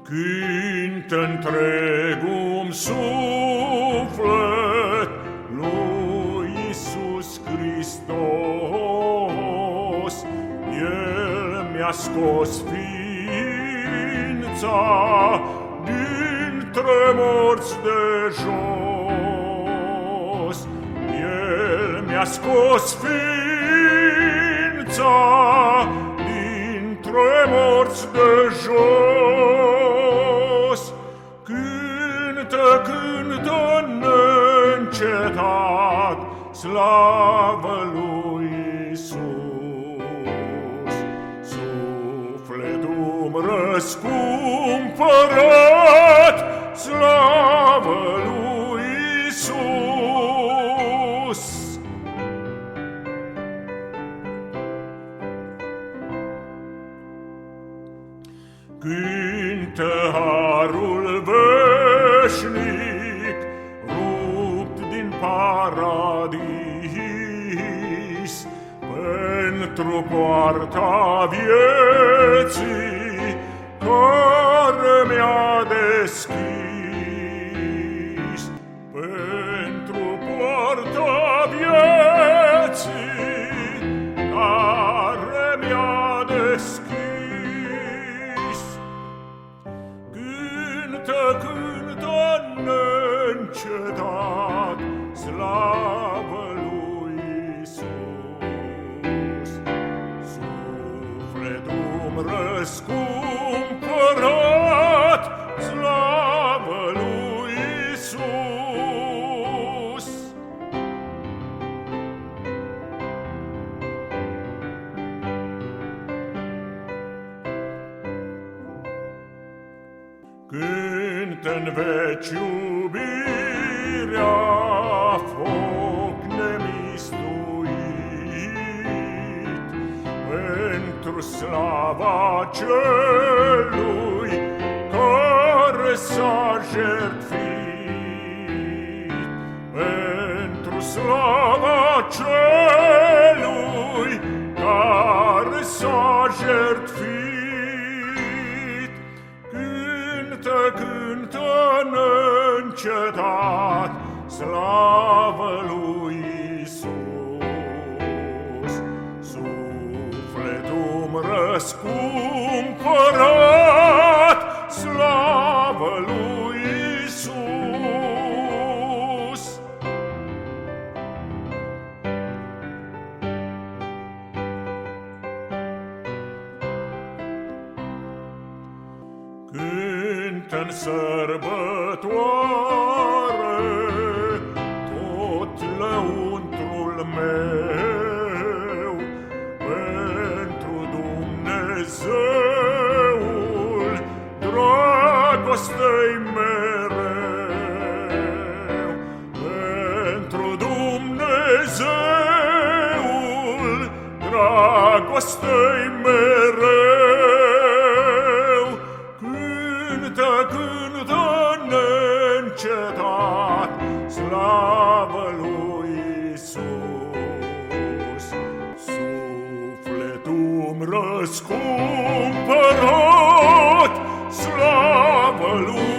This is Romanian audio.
Cântă întregul suflet lui Iisus Hristos. El mi-a scos ființa dintre morți de jos. El mi-a scos ființa dintre morți de jos. Cântă, cântă neîncetat slavă lui Iisus. Sufletul-mi răscumpărat, slavă lui Iisus. Cântă harul veșnic, rupt din paradis, pentru poarta vieții care mi-a deschis. Pentru poarta vieții care mi-a deschis. Cântă, cântă neîncetat slavă lui Iisus. Sufletul-mi răscumpărat, slavă lui Iisus. Cântă-n veci iubirea, foc nemistuit, pentru slava celui care s-a jertfit. Pentru slava celui care s-a jertfit. Cântă, cântă neîncetat slavă lui Iisus. Sufletul-mi răscumpărat, slavă lui Iisus. Cântă-n sărbătoare tot lăuntrul meu, pentru Dumnezeul dragostei mereu. Pentru Dumnezeul dragostei mereu. Cântă, cântă neîncetat slavă lui Iisus. Sufletul-mi răscumpărat, slavă lui